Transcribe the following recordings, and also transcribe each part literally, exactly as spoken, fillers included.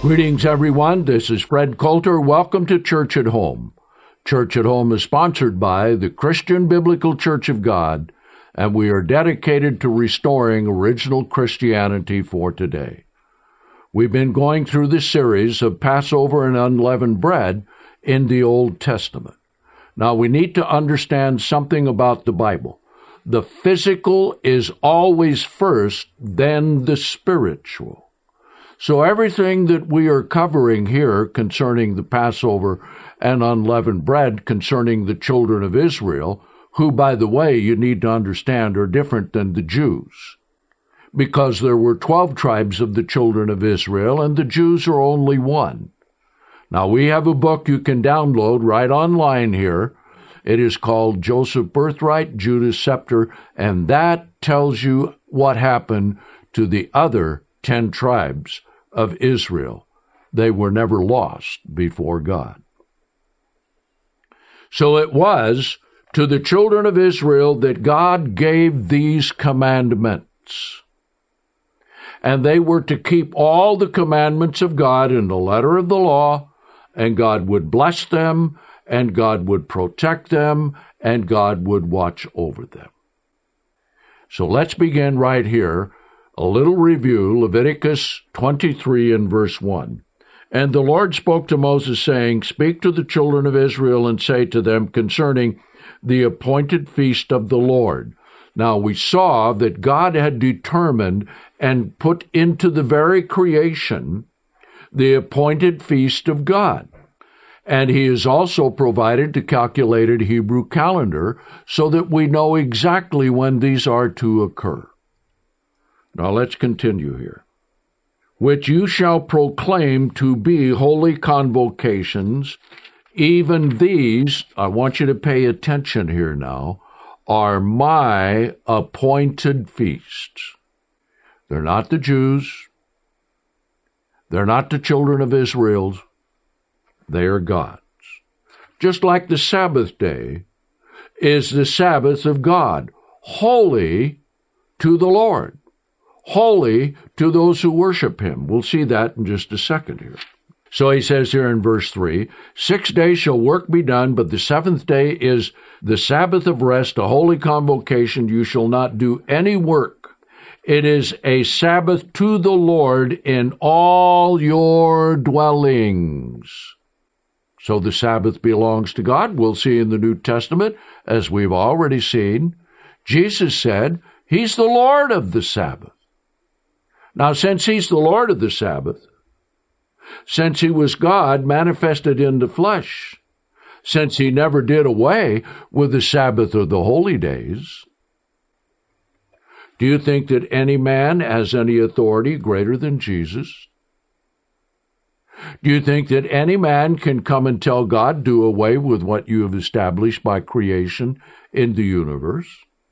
Greetings, everyone. This is Fred Coulter. Welcome to Church at Home. Church at Home is sponsored by the Christian Biblical Church of God, and we are dedicated to restoring original Christianity for today. We've been going through this series of Passover and unleavened bread in the Old Testament. Now, we need to understand something about the Bible. The physical is always first, then the spiritual. So everything that we are covering here concerning the Passover and unleavened bread concerning the children of Israel, who, by the way, you need to understand are different than the Jews, because there were twelve tribes of the children of Israel, and the Jews are only one. Now, we have a book you can download right online here. It is called Joseph Birthright, Judah's Scepter, and that tells you what happened to the other ten tribes of Israel. They were never lost before God. So it was to the children of Israel that God gave these commandments. And they were to keep all the commandments of God in the letter of the law, and God would bless them, and God would protect them, and God would watch over them. So let's begin right here. A little review, Leviticus twenty-three and verse one. And the Lord spoke to Moses, saying, Speak to the children of Israel and say to them concerning the appointed feast of the Lord. Now we saw that God had determined and put into the very creation the appointed feast of God. And he has also provided the calculated Hebrew calendar so that we know exactly when these are to occur. Now let's continue here. Which you shall proclaim to be holy convocations, even these, I want you to pay attention here now, are my appointed feasts. They're not the Jews. They're not the children of Israel. They are God's. Just like the Sabbath day is the Sabbath of God, holy to the Lord. Holy to those who worship him. We'll see that in just a second here. So he says here in verse three, Six days shall work be done, but the seventh day is the Sabbath of rest, a holy convocation. You shall not do any work. It is a Sabbath to the Lord in all your dwellings. So the Sabbath belongs to God. We'll see in the New Testament, as we've already seen, Jesus said he's the Lord of the Sabbath. Now, since he's the Lord of the Sabbath, since he was God manifested in the flesh, since he never did away with the Sabbath or the holy days, do you think that any man has any authority greater than Jesus? Do you think that any man can come and tell God, do away with what you have established by creation in the universe?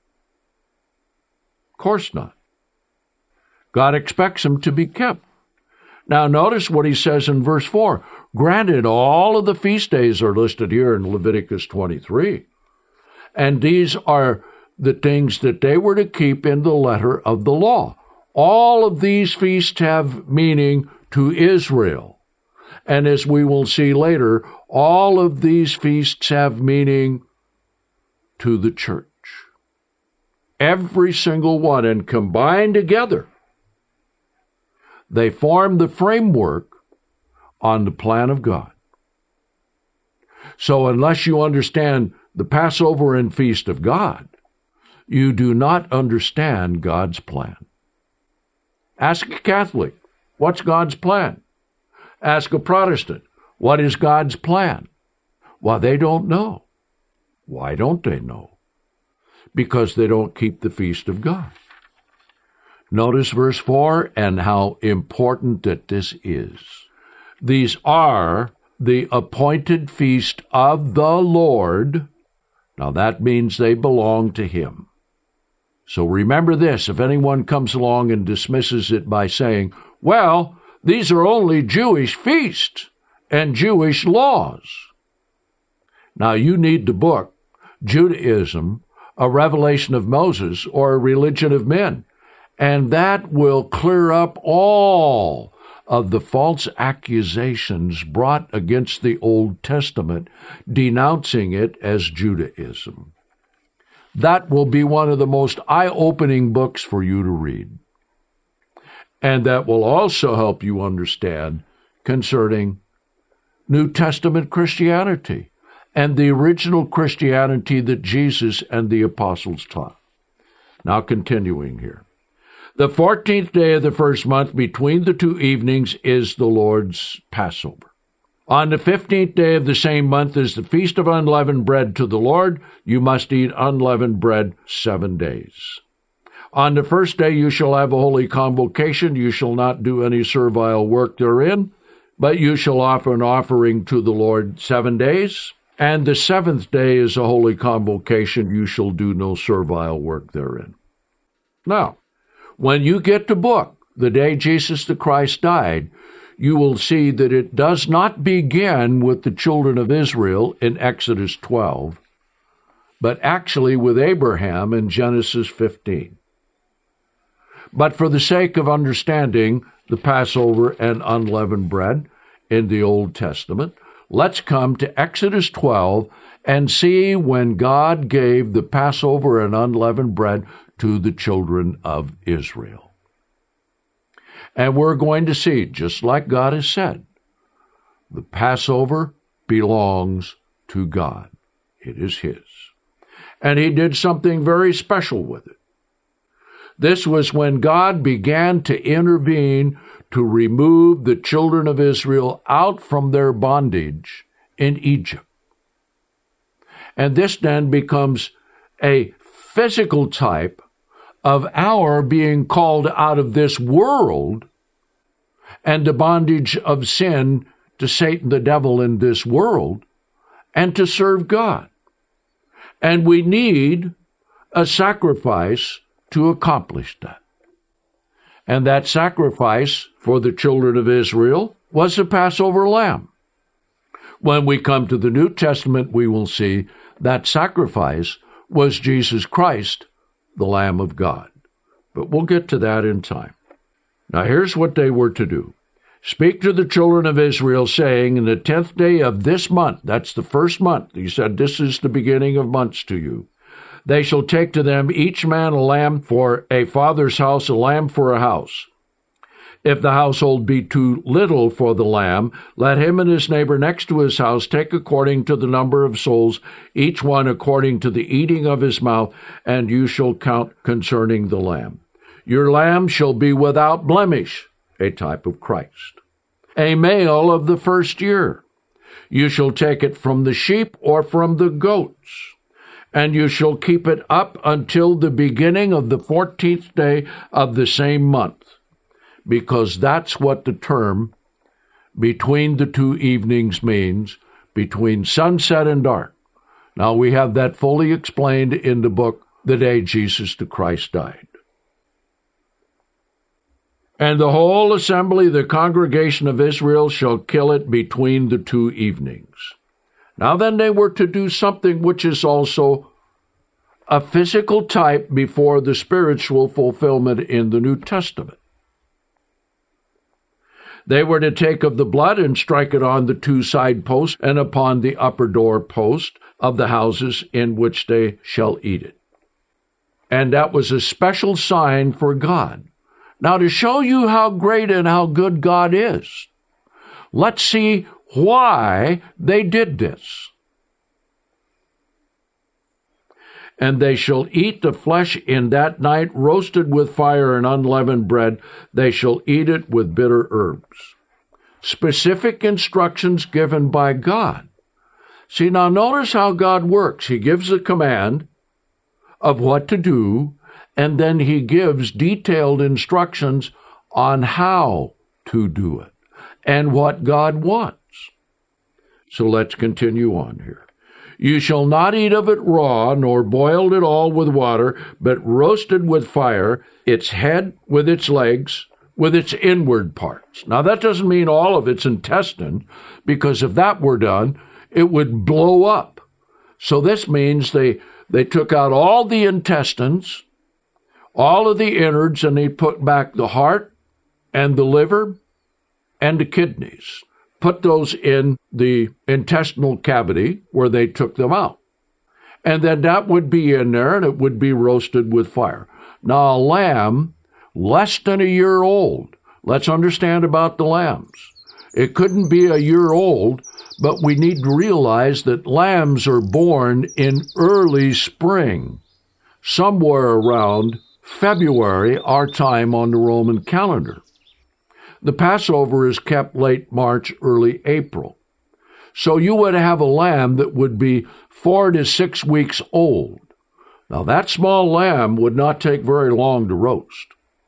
Of course not. God expects them to be kept. Now notice what he says in verse four. Granted, all of the feast days are listed here in Leviticus twenty-three. And these are the things that they were to keep in the letter of the law. All of these feasts have meaning to Israel. And as we will see later, all of these feasts have meaning to the church. Every single one, and combined together, they form the framework on the plan of God. So unless you understand the Passover and feast of God, you do not understand God's plan. Ask a Catholic, what's God's plan? Ask a Protestant, what is God's plan? Well, they don't know. Why don't they know? Because they don't keep the feast of God. Notice verse four and how important that this is. These are the appointed feast of the Lord. Now that means they belong to him. So remember this, if anyone comes along and dismisses it by saying, well, these are only Jewish feasts and Jewish laws. Now you need the book, Judaism, a Revelation of Moses, or a Religion of Men. And that will clear up all of the false accusations brought against the Old Testament, denouncing it as Judaism. That will be one of the most eye-opening books for you to read. And that will also help you understand concerning New Testament Christianity and the original Christianity that Jesus and the apostles taught. Now continuing here. The fourteenth day of the first month between the two evenings is the Lord's Passover. On the fifteenth day of the same month is the Feast of Unleavened Bread to the Lord. You must eat unleavened bread seven days. On the first day you shall have a holy convocation. You shall not do any servile work therein, but you shall offer an offering to the Lord seven days. And the seventh day is a holy convocation. You shall do no servile work therein. Now, when you get the book, the day Jesus the Christ died, you will see that it does not begin with the children of Israel in Exodus twelve, but actually with Abraham in Genesis fifteen. But for the sake of understanding the Passover and unleavened bread in the Old Testament, let's come to Exodus twelve and see when God gave the Passover and unleavened bread to the children of Israel. And we're going to see, just like God has said, the Passover belongs to God. It is His. And He did something very special with it. This was when God began to intervene to remove the children of Israel out from their bondage in Egypt. And this then becomes a physical type of our being called out of this world and the bondage of sin to Satan the devil in this world and to serve God. And we need a sacrifice to accomplish that. And that sacrifice for the children of Israel was the Passover lamb. When we come to the New Testament, we will see that sacrifice was Jesus Christ, the Lamb of God. But we'll get to that in time. Now here's what they were to do. Speak to the children of Israel, saying, in the tenth day of this month, that's the first month, he said, this is the beginning of months to you, they shall take to them each man a lamb for a father's house, a lamb for a house. If the household be too little for the lamb, let him and his neighbor next to his house take according to the number of souls, each one according to the eating of his mouth, and you shall count concerning the lamb. Your lamb shall be without blemish, a type of Christ, a male of the first year. You shall take it from the sheep or from the goats, and you shall keep it up until the beginning of the fourteenth day of the same month, because that's what the term between the two evenings means, between sunset and dark. Now, we have that fully explained in the book, The Day Jesus the Christ Died. And the whole assembly, the congregation of Israel, shall kill it between the two evenings. Now then, they were to do something which is also a physical type before the spiritual fulfillment in the New Testament. They were to take of the blood and strike it on the two side posts and upon the upper door post of the houses in which they shall eat it. And that was a special sign for God. Now, to show you how great and how good God is, let's see why they did this. And they shall eat the flesh in that night, roasted with fire and unleavened bread. They shall eat it with bitter herbs. Specific instructions given by God. See, now notice how God works. He gives a command of what to do, and then he gives detailed instructions on how to do it and what God wants. So let's continue on here. You shall not eat of it raw, nor boiled at all with water, but roasted with fire, its head with its legs, with its inward parts. Now, that doesn't mean all of its intestine, because if that were done, it would blow up. So this means they, they took out all the intestines, all of the innards, and they put back the heart and the liver and the kidneys. Put those in the intestinal cavity where they took them out. And then that would be in there, and it would be roasted with fire. Now, a lamb less than a year old, let's understand about the lambs. It couldn't be a year old, but we need to realize that lambs are born in early spring, somewhere around February, our time on the Roman calendar. The Passover is kept late March, early April. So you would have a lamb that would be four to six weeks old. Now, that small lamb would not take very long to roast.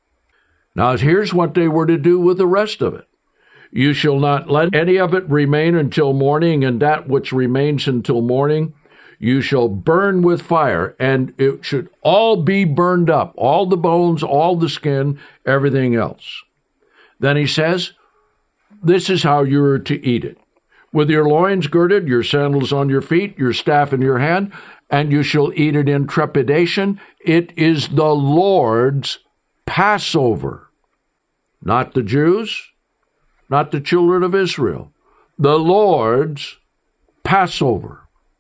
Now, here's what they were to do with the rest of it. You shall not let any of it remain until morning, and that which remains until morning you shall burn with fire, and it should all be burned up, all the bones, all the skin, everything else. Then he says, this is how you are to eat it. With your loins girded, your sandals on your feet, your staff in your hand, and you shall eat it in trepidation. It is the Lord's Passover. Not the Jews, not the children of Israel. The Lord's Passover.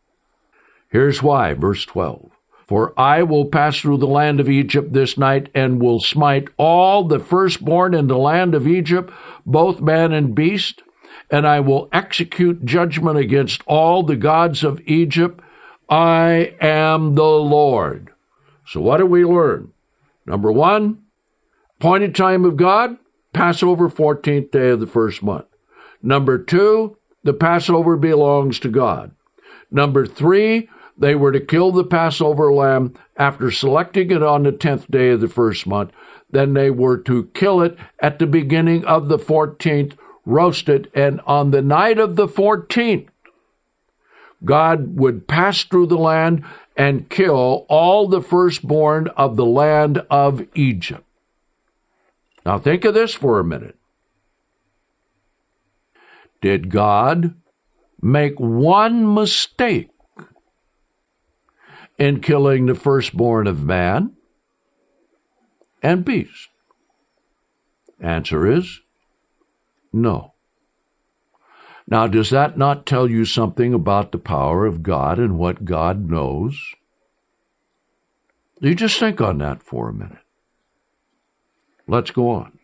Here's why, verse twelve. For I will pass through the land of Egypt this night, and will smite all the firstborn in the land of Egypt, both man and beast, and I will execute judgment against all the gods of Egypt. I am the Lord. So what do we learn? Number one, appointed time of God, Passover, fourteenth day of the first month. Number two, the Passover belongs to God. Number three, they were to kill the Passover lamb after selecting it on the tenth day of the first month. Then they were to kill it at the beginning of the fourteenth, roast it, and on the night of the fourteenth, God would pass through the land and kill all the firstborn of the land of Egypt. Now think of this for a minute. Did God make one mistake in killing the firstborn of man and beast? Answer is no. Now, does that not tell you something about the power of God and what God knows? You just think on that for a minute. Let's go on.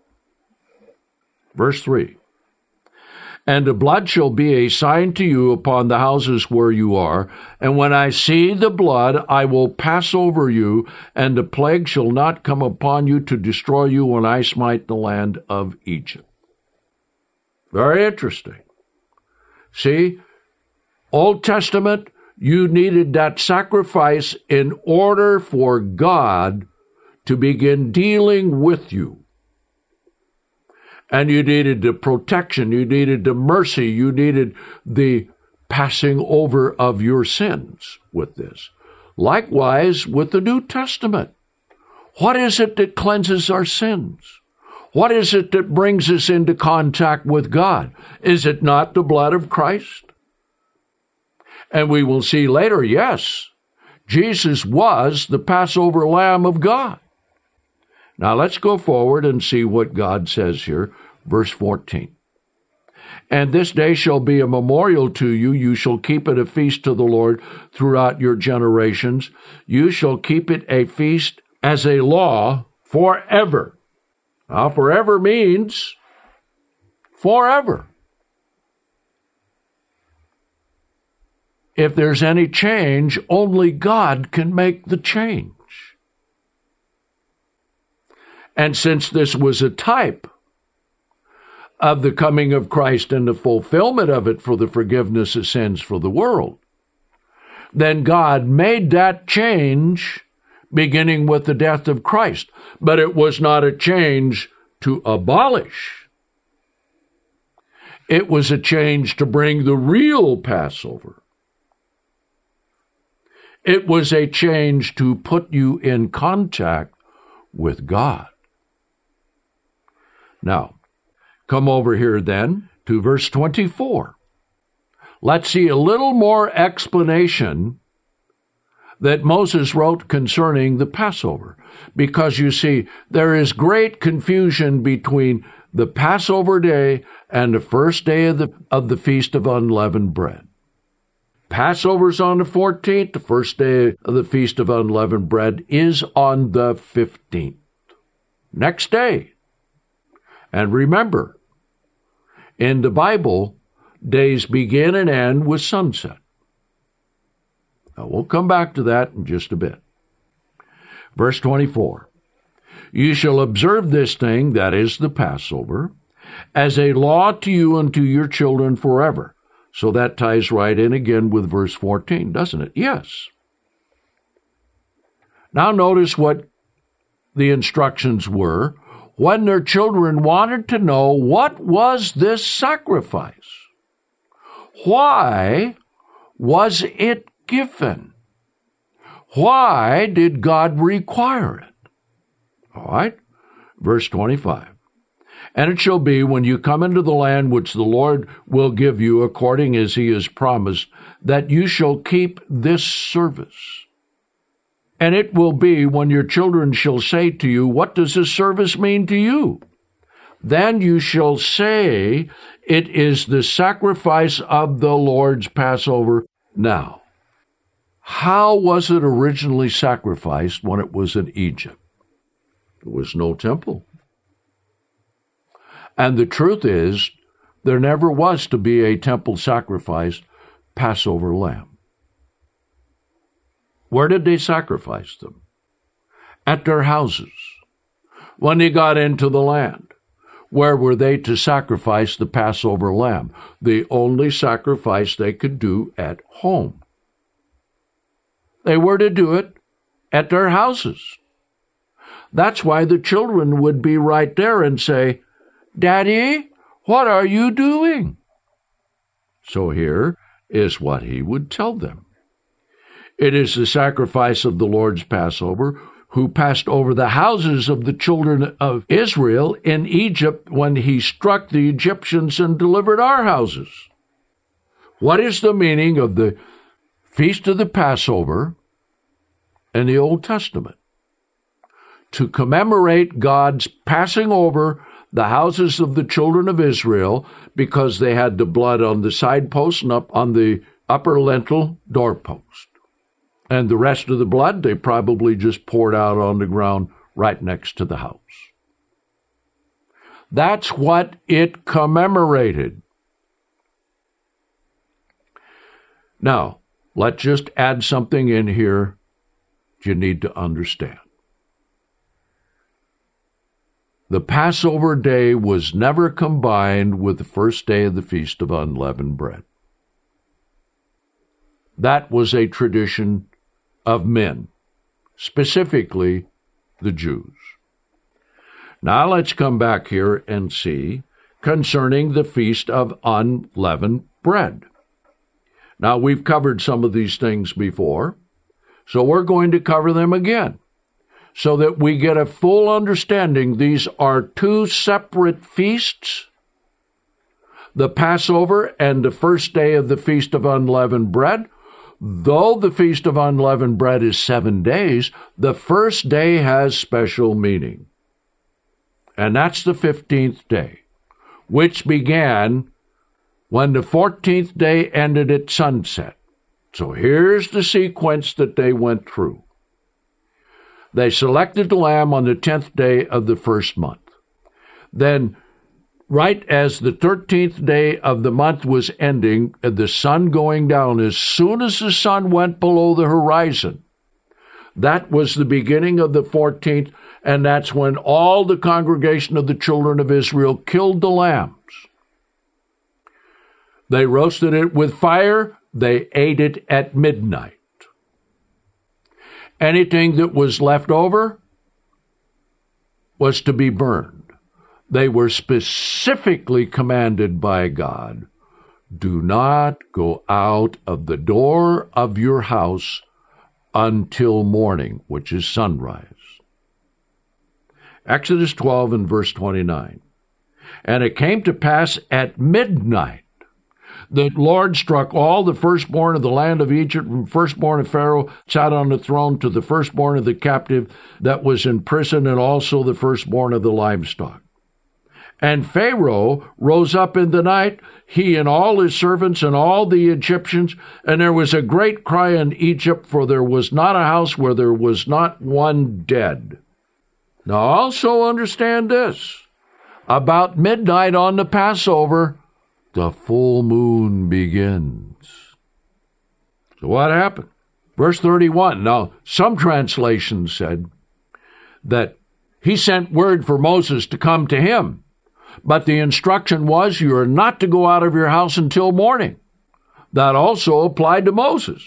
Verse three. And the blood shall be a sign to you upon the houses where you are, and when I see the blood, I will pass over you, and the plague shall not come upon you to destroy you when I smite the land of Egypt. Very interesting. See, Old Testament, you needed that sacrifice in order for God to begin dealing with you. And you needed the protection, you needed the mercy, you needed the passing over of your sins with this. Likewise with the New Testament. What is it that cleanses our sins? What is it that brings us into contact with God? Is it not the blood of Christ? And we will see later, yes, Jesus was the Passover Lamb of God. Now let's go forward and see what God says here, verse fourteen. And this day shall be a memorial to you. You shall keep it a feast to the Lord throughout your generations. You shall keep it a feast as a law forever. Now, forever means forever. If there's any change, only God can make the change. And since this was a type of the coming of Christ and the fulfillment of it for the forgiveness of sins for the world, then God made that change beginning with the death of Christ. But it was not a change to abolish. It was a change to bring the real Passover. It was a change to put you in contact with God. Now, come over here then to verse twenty-four. Let's see a little more explanation that Moses wrote concerning the Passover. Because you see, there is great confusion between the Passover day and the first day of the, of the Feast of Unleavened Bread. Passover's on the fourteenth, the first day of the Feast of Unleavened Bread is on the fifteenth. Next day. And remember, in the Bible, days begin and end with sunset. Now, we'll come back to that in just a bit. Verse twenty-four, you shall observe this thing, that is the Passover, as a law to you and to your children forever. So that ties right in again with verse fourteen, doesn't it? Yes. Now notice what the instructions were when their children wanted to know, what was this sacrifice? Why was it given? Why did God require it? All right, verse twenty-five. And it shall be, when you come into the land which the Lord will give you, according as he has promised, that you shall keep this service. And it will be, when your children shall say to you, what does this service mean to you? Then you shall say, it is the sacrifice of the Lord's Passover. Now, how was it originally sacrificed when it was in Egypt? There was no temple. And the truth is, there never was to be a temple sacrificed Passover lamb. Where did they sacrifice them? At their houses. When they got into the land, where were they to sacrifice the Passover lamb? The only sacrifice they could do at home. They were to do it at their houses. That's why the children would be right there and say, Daddy, what are you doing? So here is what he would tell them. It is the sacrifice of the Lord's Passover, who passed over the houses of the children of Israel in Egypt when he struck the Egyptians and delivered our houses. What is the meaning of the Feast of the Passover in the Old Testament? To commemorate God's passing over the houses of the children of Israel, because they had the blood on the side post and up on the upper lintel doorpost. And the rest of the blood they probably just poured out on the ground right next to the house. That's what it commemorated. Now, let's just add something in here you need to understand. The Passover day was never combined with the first day of the Feast of Unleavened Bread. That was a tradition of men, specifically the Jews. Now let's come back here and see concerning the Feast of Unleavened Bread. Now we've covered some of these things before, so we're going to cover them again, so that we get a full understanding. These are two separate feasts, the Passover and the first day of the Feast of Unleavened Bread. Though the Feast of Unleavened Bread is seven days, the first day has special meaning. And that's the fifteenth day, which began when the fourteenth day ended at sunset. So here's the sequence that they went through. They selected the lamb on the tenth day of the first month. Then, right as the thirteenth day of the month was ending, the sun going down, as soon as the sun went below the horizon, that was the beginning of the fourteenth, and that's when all the congregation of the children of Israel killed the lambs. They roasted it with fire. They ate it at midnight. Anything that was left over was to be burned. They were specifically commanded by God, do not go out of the door of your house until morning, which is sunrise. Exodus twelve and verse twenty-nine. And it came to pass at midnight The Lord struck all the firstborn of the land of Egypt, from firstborn of Pharaoh sat on the throne to the firstborn of the captive that was in prison, and also the firstborn of the livestock. And Pharaoh rose up in the night, he and all his servants and all the Egyptians, and there was a great cry in Egypt, for there was not a house where there was not one dead. Now also understand this. About midnight on the Passover, the full moon begins. So what happened? Verse thirty-one. Now, some translations said that he sent word for Moses to come to him, but the instruction was you are not to go out of your house until morning. That also applied to Moses.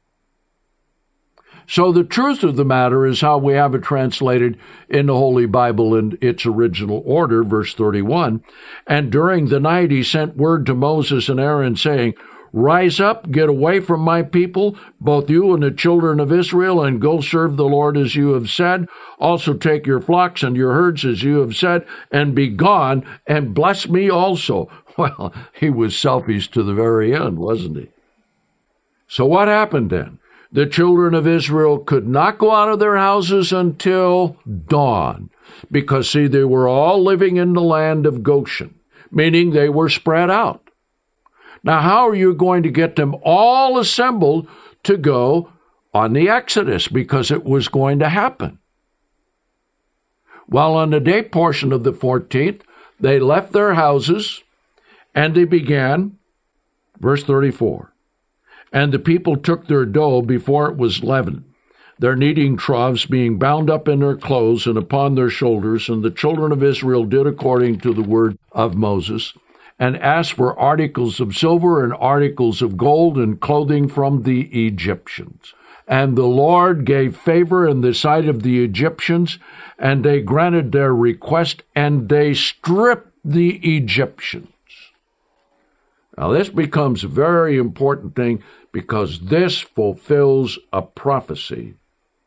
So the truth of the matter is how we have it translated in the Holy Bible in its original order, verse thirty-one. And during the night he sent word to Moses and Aaron, saying, Rise up, get away from my people, both you and the children of Israel, and go serve the Lord as you have said. Also take your flocks and your herds as you have said, and be gone, and bless me also. Well, he was selfish to the very end, wasn't he? So what happened then? The children of Israel could not go out of their houses until dawn, because, see, they were all living in the land of Goshen, meaning they were spread out. Now, how are you going to get them all assembled to go on the Exodus? Because it was going to happen. Well, on the day portion of the fourteenth, they left their houses, and they began, verse thirty-four, and the people took their dough before it was leavened, their kneading troughs being bound up in their clothes and upon their shoulders, and the children of Israel did according to the word of Moses, and asked for articles of silver and articles of gold and clothing from the Egyptians. And the Lord gave favor in the sight of the Egyptians, and they granted their request, and they stripped the Egyptians. Now this becomes a very important thing, because this fulfills a prophecy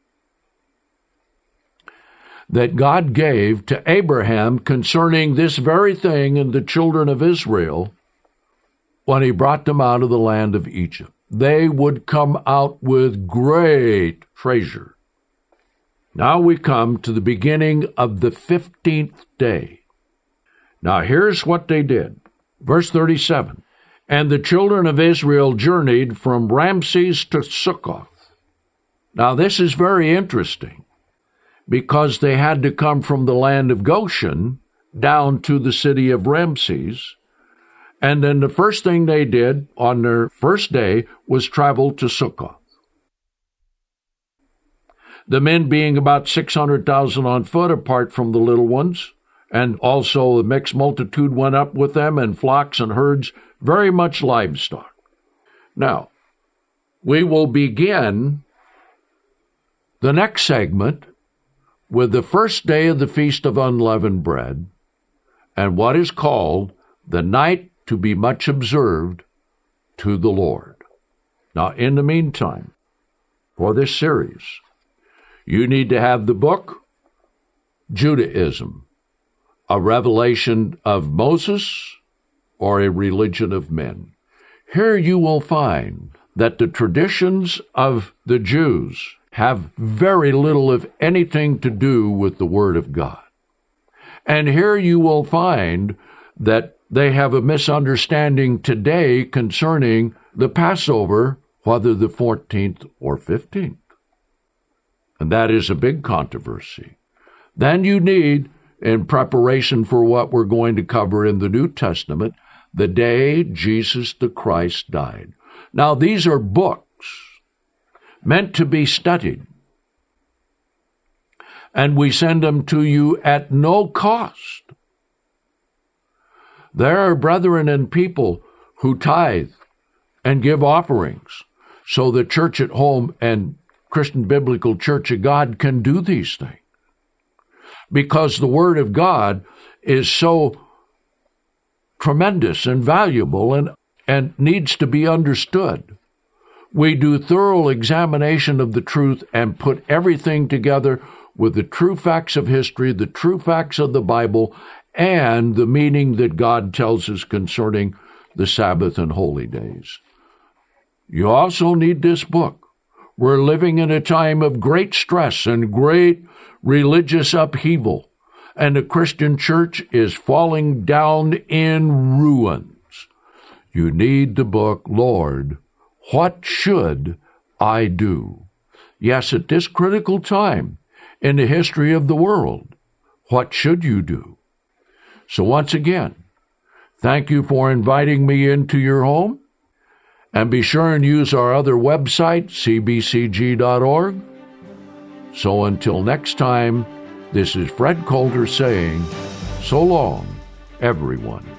that God gave to Abraham concerning this very thing in the children of Israel when he brought them out of the land of Egypt. They would come out with great treasure. Now we come to the beginning of the fifteenth day. Now here's what they did. Verse thirty-seven. And the children of Israel journeyed from Ramses to Succoth. Now this is very interesting, because they had to come from the land of Goshen down to the city of Ramses. And then the first thing they did on their first day was travel to Succoth. The men being about six hundred thousand on foot, apart from the little ones, and also a mixed multitude went up with them, and flocks and herds, very much livestock. Now, we will begin the next segment with the first day of the Feast of Unleavened Bread, and what is called the night to be much observed to the Lord. Now, in the meantime, for this series, you need to have the book, Judaism, a revelation of Moses, or a religion of men. Here you will find that the traditions of the Jews have very little, if anything, to do with the Word of God. And here you will find that they have a misunderstanding today concerning the Passover, whether the fourteenth or fifteenth. And that is a big controversy. Then you need, in preparation for what we're going to cover in the New Testament, the day Jesus the Christ died. Now, these are books meant to be studied, and we send them to you at no cost. There are brethren and people who tithe and give offerings, so the church at home and Christian Biblical Church of God can do these things, because the Word of God is so tremendous and valuable and, and needs to be understood. We do thorough examination of the truth and put everything together with the true facts of history, the true facts of the Bible, and the meaning that God tells us concerning the Sabbath and holy days. You also need this book. We're living in a time of great stress and great religious upheaval, and the Christian church is falling down in ruins. You need the book, Lord, What Should I Do? Yes, at this critical time in the history of the world, what should you do? So once again, thank you for inviting me into your home, and be sure and use our other website, c b c g dot org. So until next time, this is Fred Coulter saying, so long, everyone.